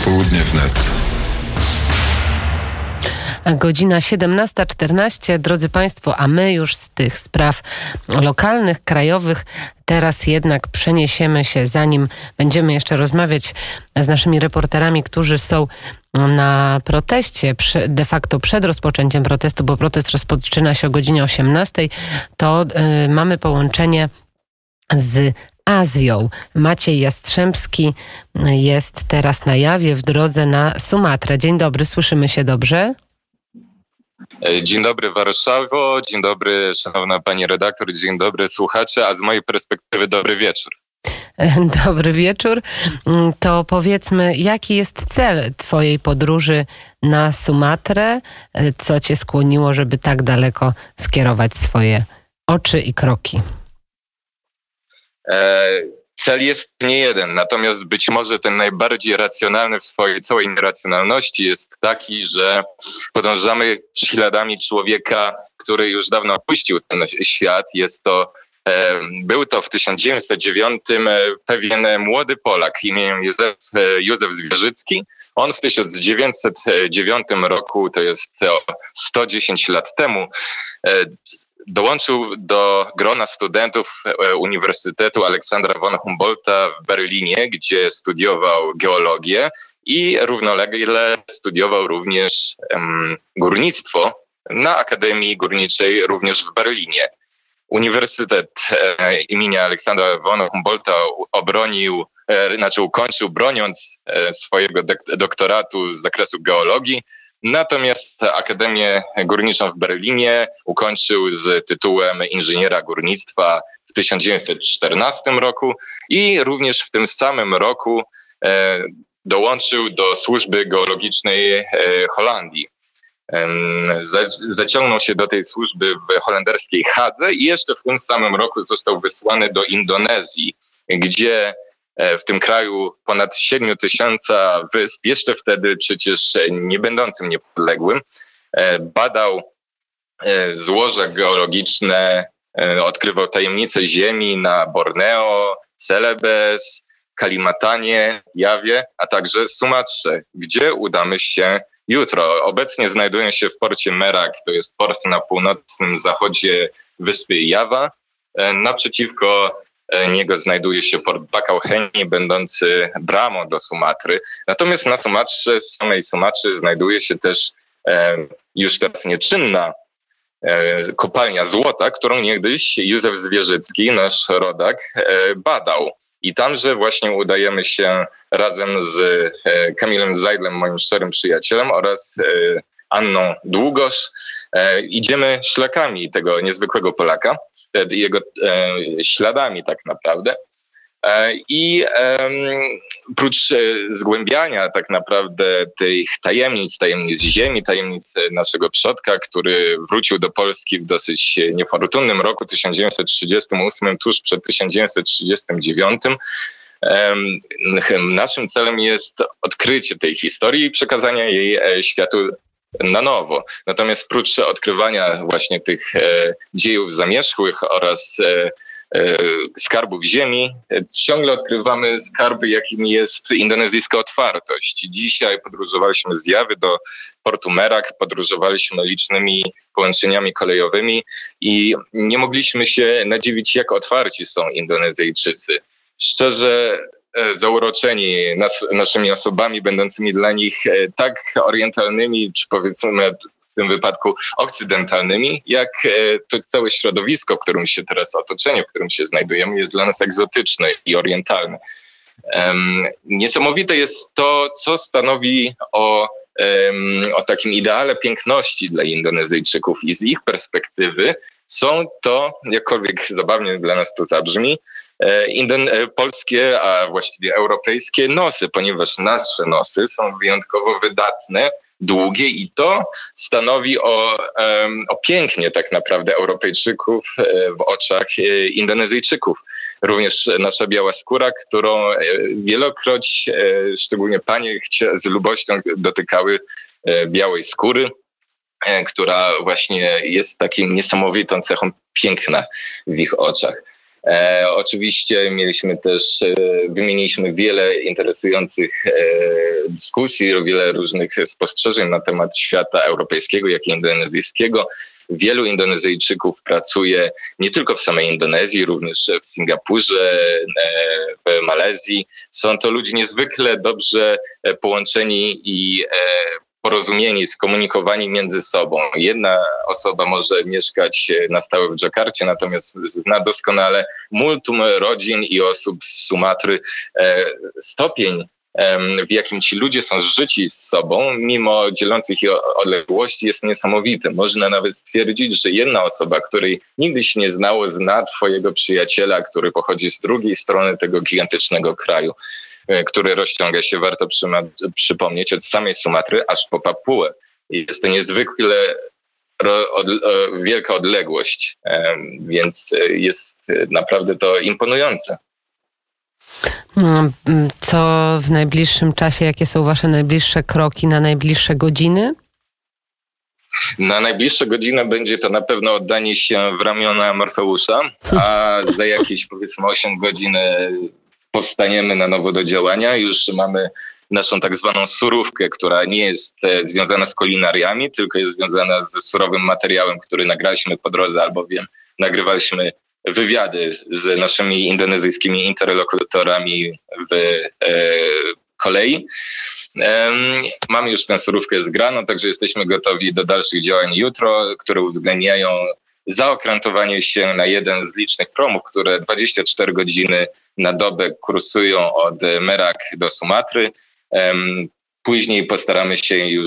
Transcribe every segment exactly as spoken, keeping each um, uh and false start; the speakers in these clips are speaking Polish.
Popołudnie wnet. Godzina siedemnasta czternaście. Drodzy Państwo, a my już z tych spraw lokalnych, krajowych teraz jednak przeniesiemy się, zanim będziemy jeszcze rozmawiać z naszymi reporterami, którzy są na proteście, de facto przed rozpoczęciem protestu, bo protest rozpoczyna się o godzinie osiemnastej, to y, mamy połączenie z Azją. Maciej Jastrzębski jest teraz na jawie w drodze na Sumatrę. Dzień dobry, słyszymy się dobrze? Dzień dobry Warszawo, dzień dobry szanowna pani redaktor, dzień dobry słuchacze, a z mojej perspektywy dobry wieczór. Dobry wieczór. To powiedzmy, jaki jest cel twojej podróży na Sumatrę? Co cię skłoniło, żeby tak daleko skierować swoje oczy i kroki? E, cel jest nie jeden, natomiast być może ten najbardziej racjonalny w swojej całej nieracjonalności jest taki, że podążamy śladami człowieka, który już dawno opuścił ten świat. Jest to e, był to w tysiąc dziewięćset dziewiątym pewien młody Polak imieniem Józef, Józef Zwierzycki. On w tysiąc dziewięćset dziewiątym roku, to jest sto dziesięć lat temu, dołączył do grona studentów Uniwersytetu Aleksandra von Humboldta w Berlinie, gdzie studiował geologię i równolegle studiował również um, górnictwo na Akademii Górniczej również w Berlinie. Uniwersytet e, imienia Aleksandra von Humboldta obronił, e, znaczy ukończył broniąc e, swojego dek- doktoratu z zakresu geologii, natomiast Akademię Górniczą w Berlinie ukończył z tytułem inżyniera górnictwa w tysiąc dziewięćset czternastym roku i również w tym samym roku e, dołączył do służby geologicznej e, Holandii. Zaciągnął się do tej służby w holenderskiej Hadze i jeszcze w tym samym roku został wysłany do Indonezji, gdzie w tym kraju ponad siedmiu tysiąca wysp, jeszcze wtedy przecież nie będącym niepodległym, badał złoża geologiczne, odkrywał tajemnice ziemi na Borneo, Celebes, Kalimatanie, Jawie, a także Sumatrze, gdzie udamy się jutro. Obecnie znajduję się w porcie Merak, to jest port na północnym zachodzie wyspy Jawa. Naprzeciwko niego znajduje się port Bakauheni, będący bramą do Sumatry. Natomiast na Sumatrze, samej Sumatry znajduje się też e, już teraz nieczynna e, kopalnia złota, którą niegdyś Józef Zwierzycki, nasz rodak, e, badał. I tamże właśnie udajemy się razem z e, Kamilem Zajdlem, moim szczerym przyjacielem, oraz e, Anną Długosz. E, idziemy szlakami tego niezwykłego Polaka, e, jego e, śladami tak naprawdę. E, I e, prócz e, zgłębiania tak naprawdę tych tajemnic, tajemnic ziemi, tajemnic naszego przodka, który wrócił do Polski w dosyć niefortunnym roku tysiąc dziewięćset trzydziestym ósmym, tuż przed tysiąc dziewięćset trzydziestym dziewiątym, e, naszym celem jest odkrycie tej historii i przekazanie jej e, światu na nowo. Natomiast prócz odkrywania właśnie tych e, dziejów zamierzchłych oraz e, e, skarbów ziemi, e, ciągle odkrywamy skarby, jakim jest indonezyjska otwartość. Dzisiaj podróżowaliśmy z Jawy do portu Merak, podróżowaliśmy licznymi połączeniami kolejowymi i nie mogliśmy się nadziwić, jak otwarci są Indonezyjczycy. Szczerze zauroczeni nas, naszymi osobami będącymi dla nich tak orientalnymi, czy powiedzmy w tym wypadku okcydentalnymi, jak to całe środowisko, w którym się teraz otoczenie, w którym się znajdujemy, jest dla nas egzotyczne i orientalne. Um, niesamowite jest to, co stanowi o, um, o takim ideale piękności dla Indonezyjczyków i z ich perspektywy są to, jakkolwiek zabawnie dla nas to zabrzmi, Indon- polskie, a właściwie europejskie nosy, ponieważ nasze nosy są wyjątkowo wydatne, długie i to stanowi o, um, o pięknie tak naprawdę Europejczyków w oczach Indonezyjczyków. Również nasza biała skóra, którą wielokroć, szczególnie panie, z lubością dotykały białej skóry, która właśnie jest takim niesamowitą cechą piękna w ich oczach. E, oczywiście mieliśmy też, e, wymieniliśmy wiele interesujących e, dyskusji, wiele różnych spostrzeżeń na temat świata europejskiego, jak i indonezyjskiego. Wielu Indonezyjczyków pracuje nie tylko w samej Indonezji, również w Singapurze, w Malezji. Są to ludzie niezwykle dobrze połączeni i porozumieni, skomunikowani między sobą. Jedna osoba może mieszkać na stałe w Dżakarcie, natomiast zna doskonale multum rodzin i osób z Sumatry. Stopień, w jakim ci ludzie są zżyci z sobą, mimo dzielących ich odległości, jest niesamowity. Można nawet stwierdzić, że jedna osoba, której nigdy się nie znało, zna twojego przyjaciela, który pochodzi z drugiej strony tego gigantycznego kraju, który rozciąga się, warto przypomnieć, od samej Sumatry aż po Papuę. Jest to niezwykle od, wielka odległość, więc jest naprawdę to imponujące. Co w najbliższym czasie, jakie są wasze najbliższe kroki na najbliższe godziny? Na najbliższe godziny będzie to na pewno oddanie się w ramiona Morfeusza, a za jakieś powiedzmy osiem godzin powstaniemy na nowo do działania. Już mamy naszą tak zwaną surówkę, która nie jest związana z kulinariami, tylko jest związana ze surowym materiałem, który nagraliśmy po drodze, albowiem nagrywaliśmy wywiady z naszymi indonezyjskimi interlokutorami w e, kolei. E, mamy już tę surówkę zgraną, także jesteśmy gotowi do dalszych działań jutro, które uwzględniają zaokrętowanie się na jeden z licznych promów, które dwadzieścia cztery godziny na dobę kursują od Merak do Sumatry. E, później postaramy się już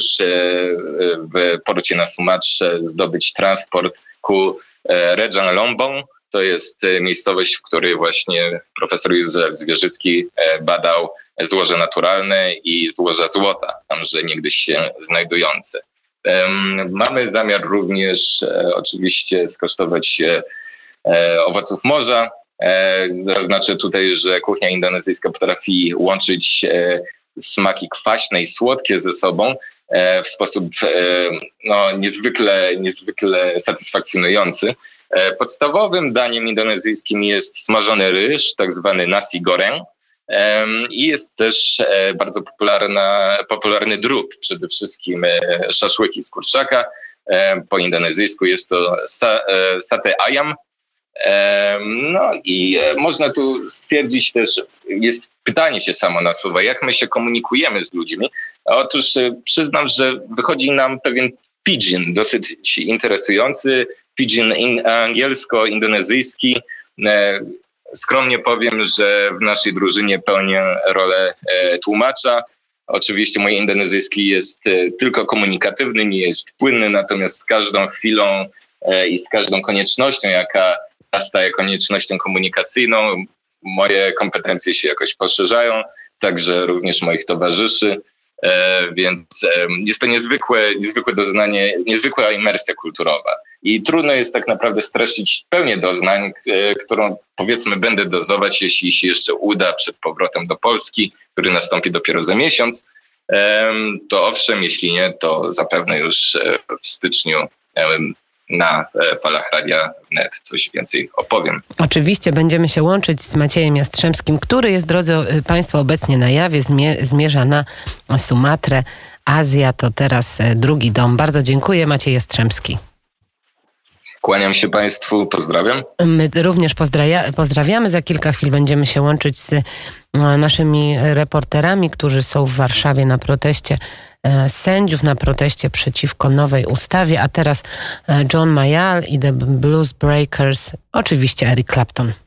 w porcie na Sumatrze zdobyć transport ku Rejang Lombok. To jest miejscowość, w której właśnie profesor Józef Zwierzycki badał złoże naturalne i złoża złota, tamże niegdyś się znajdujące. Mamy zamiar również oczywiście skosztować owoców morza. Zaznaczę tutaj, że kuchnia indonezyjska potrafi łączyć smaki kwaśne i słodkie ze sobą w sposób no, niezwykle, niezwykle satysfakcjonujący. Podstawowym daniem indonezyjskim jest smażony ryż, tak zwany nasi goreng, i jest też bardzo popularna, popularny drób, przede wszystkim szaszłyki z kurczaka. Po indonezyjsku jest to sate ayam. No i można tu stwierdzić też, jest pytanie się samo nasuwa, jak my się komunikujemy z ludźmi. Otóż przyznam, że wychodzi nam pewien pidgin, dosyć interesujący, pidgin in, angielsko-indonezyjski. Skromnie powiem, że w naszej drużynie pełnię rolę tłumacza. Oczywiście mój indonezyjski jest tylko komunikatywny, nie jest płynny, natomiast z każdą chwilą i z każdą koniecznością, jaka staje koniecznością komunikacyjną, moje kompetencje się jakoś poszerzają, także również moich towarzyszy. E, więc e, jest to niezwykłe, niezwykłe doznanie, niezwykła imersja kulturowa. I trudno jest tak naprawdę streścić pełnię doznań, e, którą powiedzmy będę dozować, jeśli się jeszcze uda przed powrotem do Polski, który nastąpi dopiero za miesiąc. E, to owszem, jeśli nie, to zapewne już e, w styczniu e, na falach Radia Wnet coś więcej opowiem. Oczywiście będziemy się łączyć z Maciejem Jastrzębskim, który jest, drodzy Państwo, obecnie na Jawie, zmie- zmierza na Sumatrę. Azja to teraz drugi dom. Bardzo dziękuję, Maciej Jastrzębski. Kłaniam się Państwu, pozdrawiam. My również pozdrawia- pozdrawiamy. Za kilka chwil będziemy się łączyć z naszymi reporterami, którzy są w Warszawie na proteście sędziów, na proteście przeciwko nowej ustawie. A teraz John Mayall i The Blues Breakers, oczywiście Eric Clapton.